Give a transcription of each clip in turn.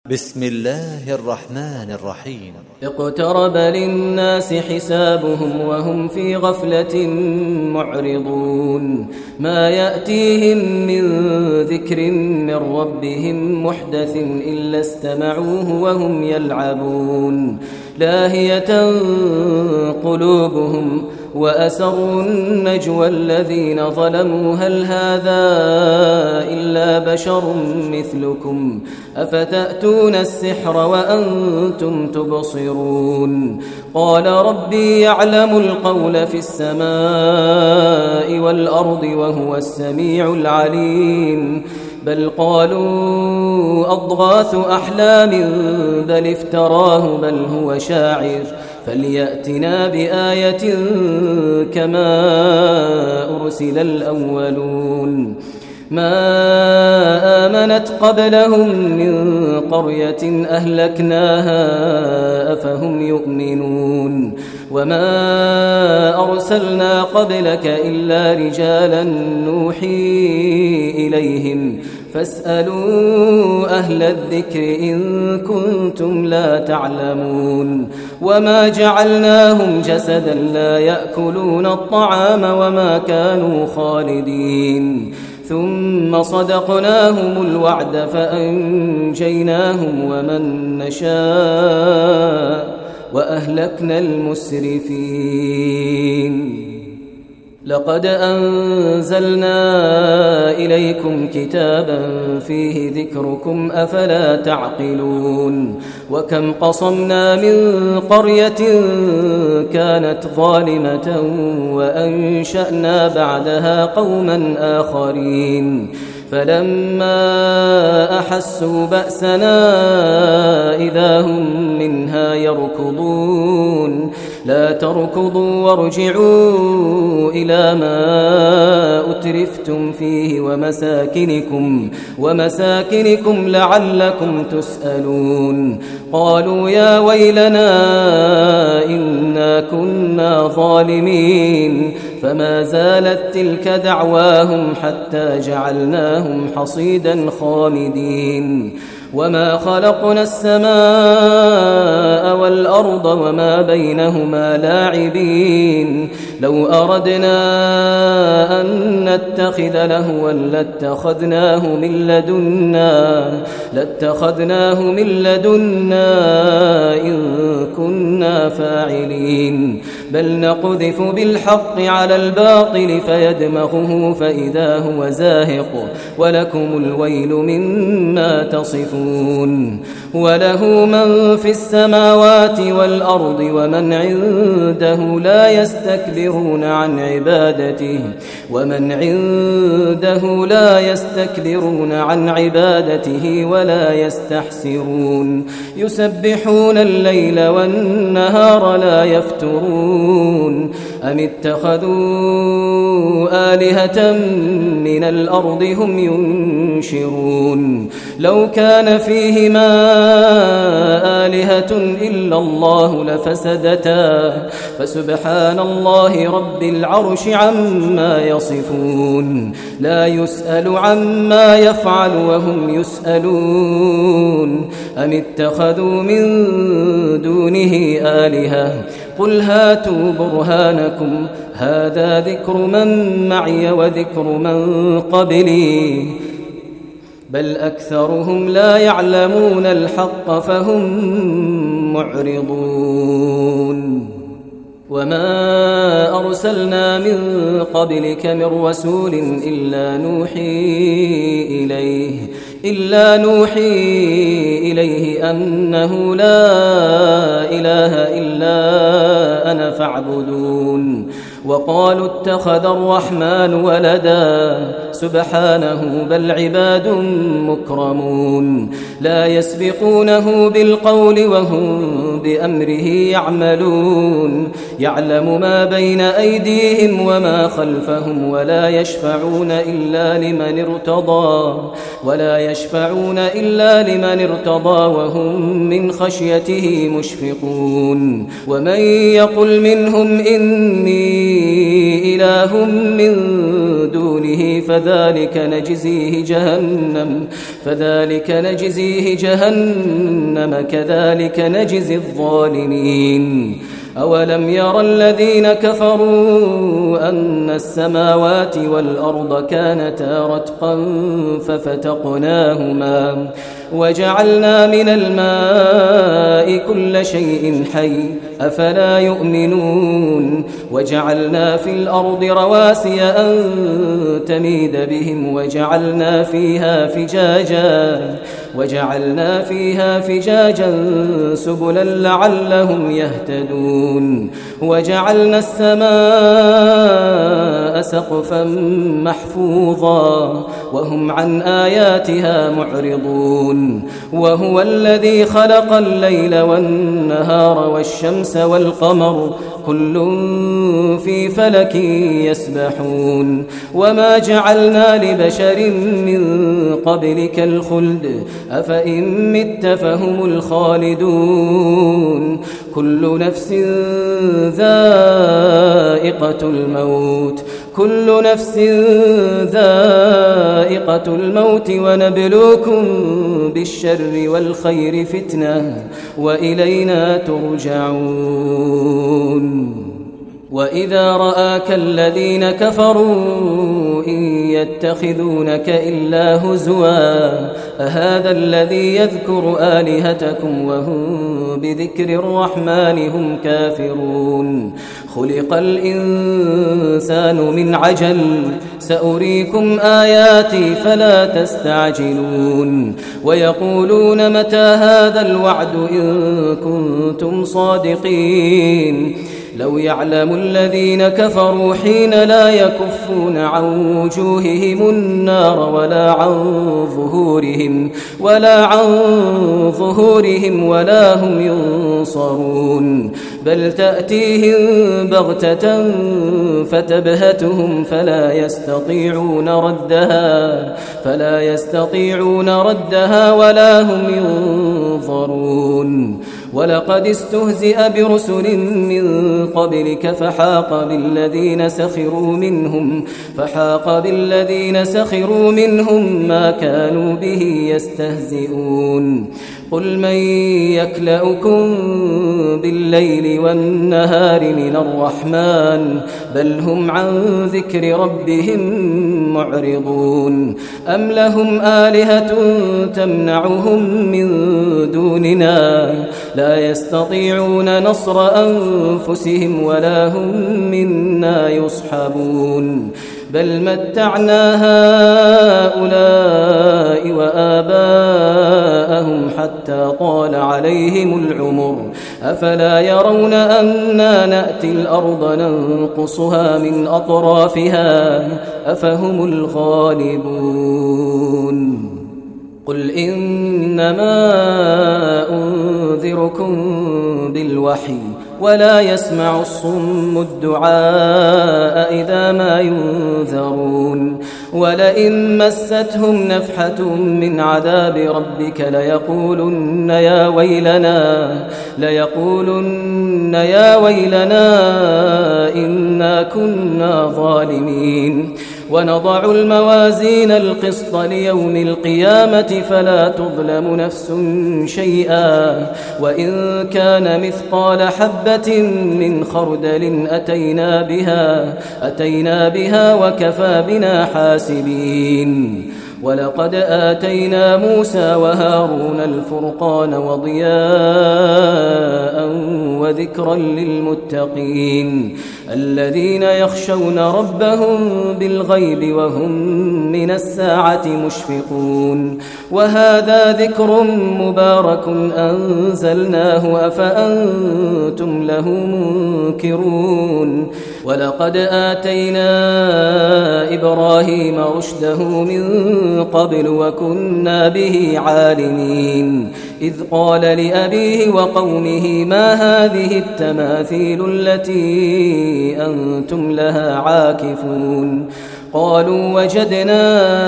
بسم الله الرحمن الرحيم. اقترب للناس حسابهم وهم في غفلة معرضون. ما يأتيهم من ذكر من ربهم محدث إلا استمعوه وهم يلعبون. لاهية قلوبهم وأسروا النجوى الذين ظلموا هل هذا إلا بشر مثلكم أفتأتون السحر وأنتم تبصرون. قال ربي يعلم القول في السماء والأرض وهو السميع العليم. بل قالوا أضغاث أحلام بل افتراه بل هو شاعر فليأتنا بآية كما أرسل الأولون. ما آمنت قبلهم من قرية أهلكناها أفهم يؤمنون. وما أرسلنا قبلك إلا رجالا نوحي إليهم فاسألوا أهل الذكر إن كنتم لا تعلمون. وما جعلناهم جسدا لا يأكلون الطعام وما كانوا خالدين. ثم صدقناهم الوعد فأنجيناهم ومن نشاء وأهلكنا المسرفين. لقد أنزلنا إليكم كتابا فيه ذكركم أفلا تعقلون. وكم قصمنا من قرية كانت ظالمة وأنشأنا بعدها قوما آخرين فلما أحسوا بأسنا إذا هم منها يركضون. لا تركضوا وارجعوا إلى ما أترفتم فيه ومساكنكم لعلكم تسألون. قالوا يا ويلنا إنا كنا ظالمين فما زالت تلك دعواهم حتى جعلناهم حصيدا خامدين. وما خلقنا السماء والأرض وما بينهما لاعبين. لو أردنا أن نتخذ لهوا لاتخذناه من لدنا إن كنا فاعلين. بل نقذف بالحق على الباطل فيدمغه فإذا هو زاهق ولكم الويل مما تصفون. وله من في السماوات والأرض ومن عنده لا يستكبرون عن عبادته ولا يستحسرون. يسبحون الليل والنهار لا يفترون. أم اتخذوا آلهة من الأرض هم ينشرون. لو كان فيهما آلهة إلا الله لفسدتا فسبحان الله رب العرش عما يصفون. لا يسأل عما يفعل وهم يسألون. أم اتخذوا من دونه آلهة قل هاتوا برهانكم هذا ذكر من معي وذكر من قبلي بل أكثرهم لا يعلمون الحق فهم معرضون. وما أرسلنا من قبلك من رسول إلا نوحي إليه أنه لا إله إلا أنا فاعبدون. وقالوا اتخذ الرحمن ولدا سبحانه بل عباد مكرمون لا يسبقونه بالقول وهم بأمره يعملون. يعلم ما بين أيديهم وما خلفهم ولا يشفعون إلا لمن ارتضى وهم من خشيته مشفقون. ومن يقل منهم إني إله من دونه فذلك نجزيه جهنم كذلك نجزي الظالمين. أولم ير الذين كفروا أن السماوات والأرض كانتا رتقا ففتقناهما وجعلنا من الماء كل شيء حي أفلا يؤمنون. وجعلنا في الأرض رواسي أن تميد بهم وجعلنا فيها فجاجا سبلا لعلهم يهتدون. وجعلنا السماء سقفا محفوظا وهم عن آياتها معرضون. وهو الذي خلق الليل والنهار والشمس والقمر كل في فلك يسبحون. وما جعلنا لبشر من قبلك الخلد أفإن مت فهم الخالدون. كل نفس ذائقة الموت ونبلوكم بالشر والخير فتنة وإلينا ترجعون. وإذا رآك الذين كفروا إن يتخذونك إلا هزوا أهذا الذي يذكر آلهتكم وهم بذكر الرحمن هم كافرون. خلق الإنسان من عجل سأريكم آياتي فلا تستعجلون. ويقولون متى هذا الوعد إن كنتم صادقين. لو يعلم الذين كفروا حين لا يكفون عن وجوههم النار ولا عن ظهورهم ولا هم ينصرون. بل تأتيهم بغتة فتبهتهم فلا يستطيعون ردها ولا هم ينظرون. ولقد استهزئ برسل من قبلك فحاق بالذين سخروا منهم ما كانوا به يستهزئون. قل من يكلؤكم بالليل والنهار من الرحمن بل هم عن ذكر ربهم معرضون. أم لهم آلهة تمنعهم من دوننا لا يستطيعون نصر أنفسهم ولا هم منا يصحبون. بل متعنا هؤلاء وآباءهم حتى طال عليهم العمر أفلا يرون أنا نأتي الأرض ننقصها من أطرافها أفهم الغالبون. قل إنما أنذركم بالوحي ولا يسمع الصم الدعاء إذا ما ينذرون. ولئن مستهم نفحة من عذاب ربك ليقولن يا ويلنا إنا كنا ظالمين. ونضع الموازين القسط ليوم القيامة فلا تظلم نفس شيئا وإن كان مثقال حبة من خردل أتينا بها وكفى بنا حاسبين. ولقد آتينا موسى وهارون الفرقان وضياء وذكرا للمتقين الذين يخشون ربهم بالغيب وهم من الساعة مشفقون. وهذا ذكر مبارك أنزلناه أفأنتم له منكرون. ولقد آتينا إبراهيم رشده من قبل وكنا به عالمين. إذ قال لأبيه وقومه ما هذه التماثيل التي أنتم لها عاكفون. قالوا وجدنا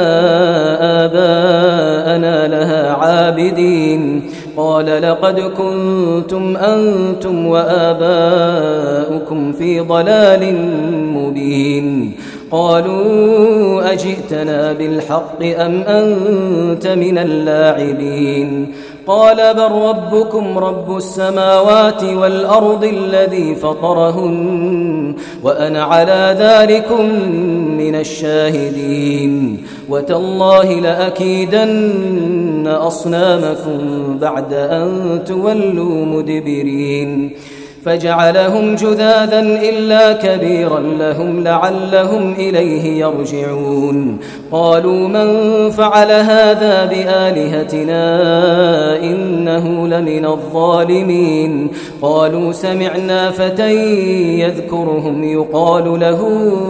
آباءنا لها عابدين. قال لقد كنتم أنتم وآباؤكم في ضلال مبين. قالوا أجئتنا بالحق أم أنت من اللاعبين قال بل ربكم رب السماوات والأرض الذي فطرهن وأنا على ذلكم من الشاهدين وتالله لأكيدن أصنامكم بعد أن تولوا مدبرين فجعلهم جذاذا إلا كبيرا لهم لعلهم إليه يرجعون قالوا من فعل هذا بآلهتنا إنه لمن الظالمين قالوا سمعنا فتى يذكرهم يقال له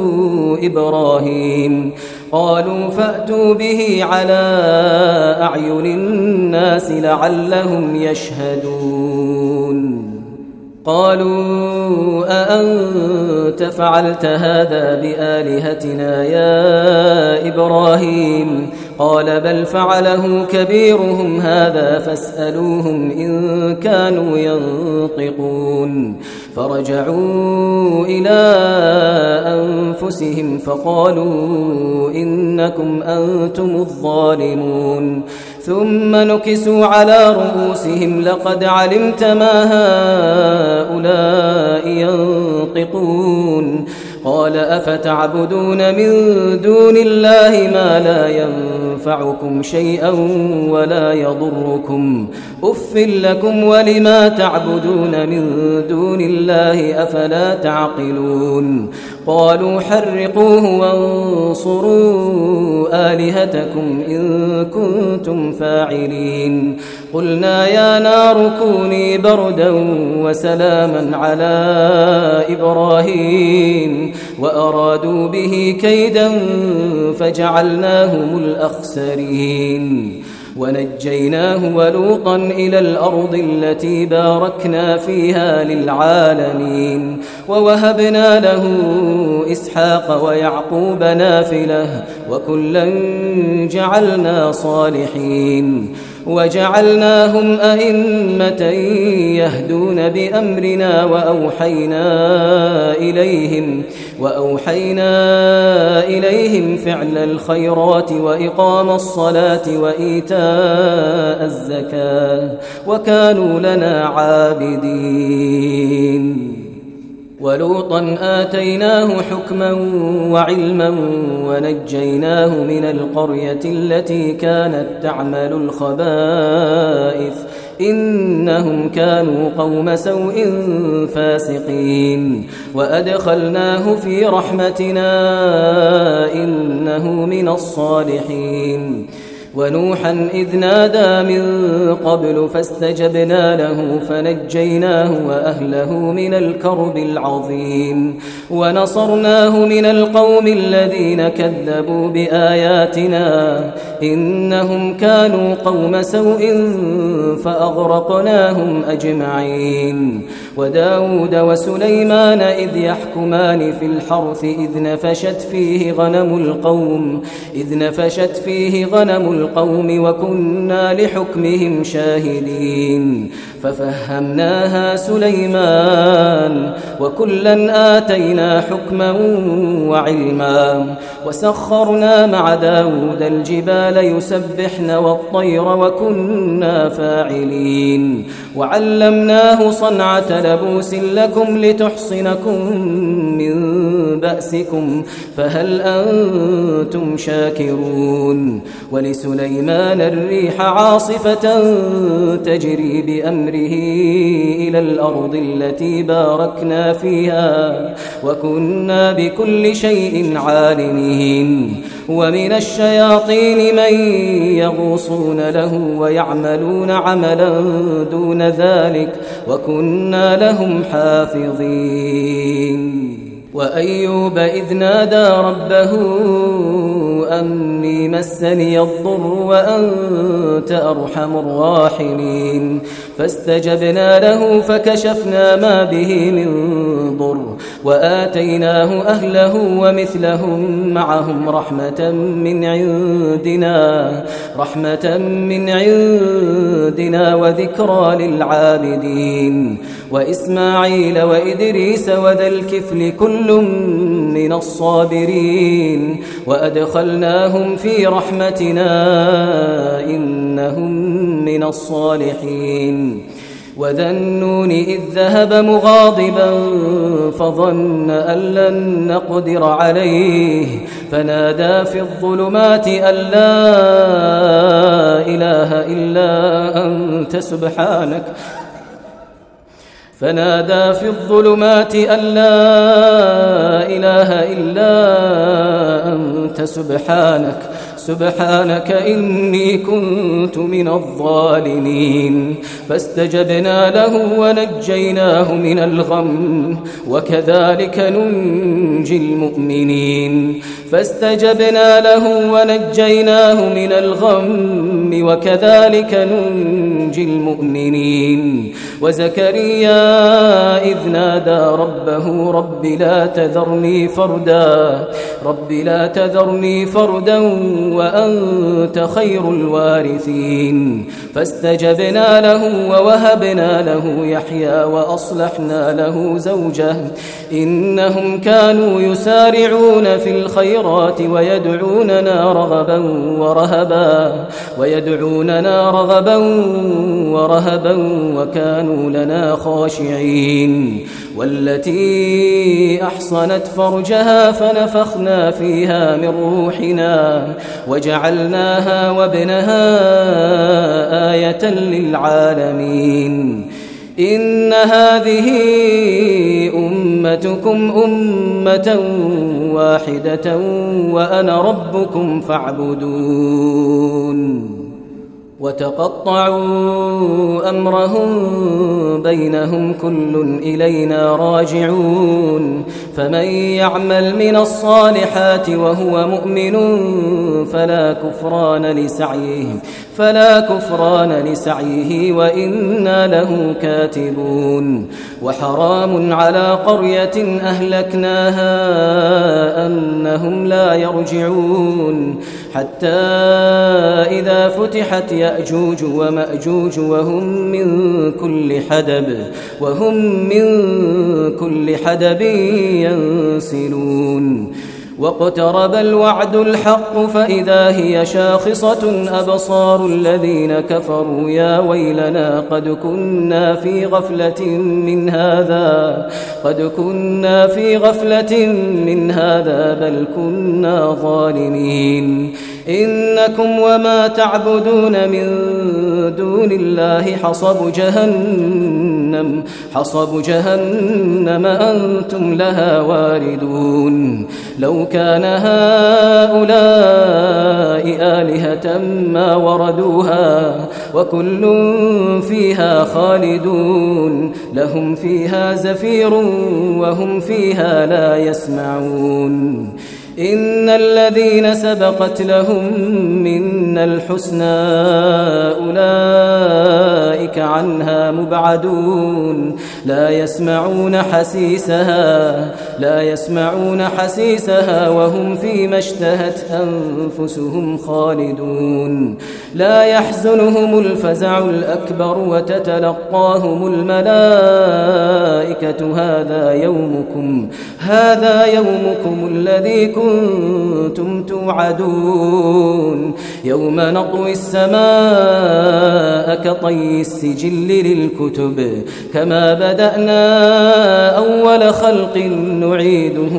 إبراهيم قالوا فأتوا به على أعين الناس لعلهم يشهدون قالوا أأنت فعلت هذا بآلهتنا يا إبراهيم قال بل فعله كبيرهم هذا فاسألوهم إن كانوا ينطقون فرجعوا إلى أنفسهم فقالوا إنكم أنتم الظالمون ثم نكسوا على رؤوسهم لقد علمت ما هؤلاء ينطقون قال أفتعبدون من دون الله ما لا ينفعكم شيئا ولا يضركم أف لكم ولما تعبدون من دون الله أفلا تعقلون قالوا حرقوه وانصروا آلهتكم إن كنتم فاعلين قلنا يا نار كوني بردا وسلاما على إبراهيم وأرادوا به كيدا فجعلناهم الأخسرين ونجيناه ولوطا إلى الأرض التي باركنا فيها للعالمين ووهبنا له إسحاق ويعقوب نافلة وكلا جعلنا صالحين وجعلناهم أئمة يهدون بأمرنا وأوحينا إليهم فعل الخيرات وإقام الصلاة وإيتاء الزكاة وكانوا لنا عابدين ولوطا آتيناه حكما وعلما ونجيناه من القرية التي كانت تعمل الخبائث إنهم كانوا قوم سوء فاسقين وأدخلناه في رحمتنا إنه من الصالحين ونوحا إذ نادى من قبل فاستجبنا له فنجيناه وأهله من الكرب العظيم ونصرناه من القوم الذين كذبوا بآياتنا إنهم كانوا قوم سوء فأغرقناهم أجمعين وداود وسليمان إذ يحكمان في الحرث إذ نفشت فيه غنم القوم وكنا لحكمهم شاهدين ففهمناها سليمان وكلا آتينا حكما وعلما وسخرنا مع داود الجبال يسبحن والطير وكنا فاعلين وعلمناه صنعة لبوس لكم لتحصنكم من بأسكم فهل أنتم شاكرون ولسليمان الريح عاصفة تجري بأمره إلى الأرض التي باركنا فيها وكنا بكل شيء عالمين ومن الشياطين من يغوصون له ويعملون عملا دون ذلك وكنا لهم حافظين وأيوب إذ نادى ربه أني مسني الضر وأنت أرحم الراحمين فاستجبنا له فكشفنا ما به من ضر وآتيناه أهله ومثلهم معهم رحمة من عندنا وذكرى للعابدين وإسماعيل وإدريس وذا الكفل كل من الصابرين وأدخلناهم في رحمتنا إنهم من الصالحين وذا النون إذ ذهب مغاضبا فظن أن لن نقدر عليه فنادى في الظلمات أن لا إله إلا أنت سبحانك إني كنت من الظالمين فاستجبنا له ونجيناه من الغم وكذلك ننجي المؤمنين وزكريا إذ نادى ربه رب لا تذرني فردا وأنت خير الوارثين فاستجبنا له ووهبنا له يحيى وأصلحنا له زوجه إنهم كانوا يسارعون في الخيرات ويدعوننا رغبا ورهبا وكانوا لنا خاشعين والتي أحصنت فرجها فنفخنا فيها من روحنا وجعلناها وابنها آية للعالمين إن هذه أمتكم أمة واحدة وأنا ربكم فاعبدون وتقطعوا أمرهم بينهم كل إلينا راجعون فمن يعمل من الصالحات وهو مؤمن فلا كفران لسعيه وإنا له كاتبون وحرام على قرية أهلكناها أنهم لا يرجعون حتى إذا فتحت يأجوج ومأجوج وهم من كل حدب ينسلون واقترب الوعد الحق فإذا هي شاخصة أبصار الذين كفروا يا ويلنا قد كنا في غفلة من هذا بل كنا ظالمين إنكم وما تعبدون من دون الله حصب جهنم أنتم لها واردون لو كان هؤلاء آلهة ما وردوها وكل فيها خالدون لهم فيها زفير وهم فيها لا يسمعون إن الذين سبقت لهم منا الحسنى أولئك عنها مبعدون لا يسمعون حسيسها وهم فيما اشتهت أنفسهم خالدون لا يحزنهم الفزع الأكبر وتتلقاهم الملائكة هذا يومكم الذي كنتم توعدون يوم نطوي السماء كطي السجل للكتب كما بدأنا أول خلق نعيده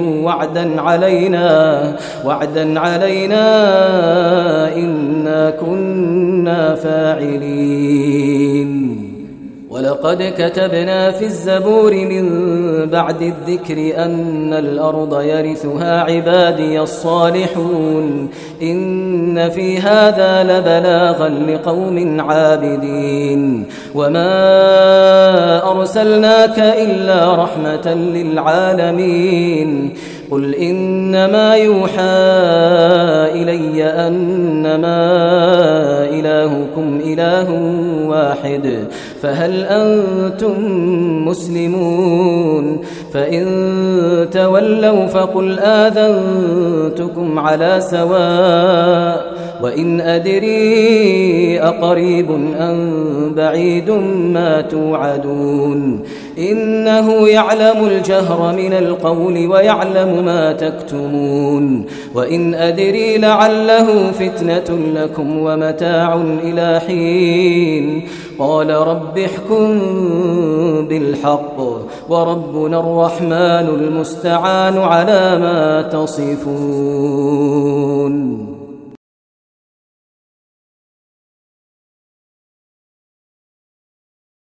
وعدا علينا إنا كنا فاعلين ولقد كتبنا في الزبور من بعد الذكر أن الأرض يرثها عبادي الصالحون إن في هذا لبلاغا لقوم عابدين وما أرسلناك إلا رحمة للعالمين قل إنما يوحى إلي أنما إلهكم إله واحد فهل أنتم مسلمون فإن تولوا فقل آذنتكم على سواء وإن أدري أقريب أم بعيد ما توعدون إنه يعلم الجهر من القول ويعلم ما تكتمون وإن أدري لعله فتنة لكم ومتاع إلى حين قال رب احكم بالحق وربنا الرحمن المستعان على ما تصفون.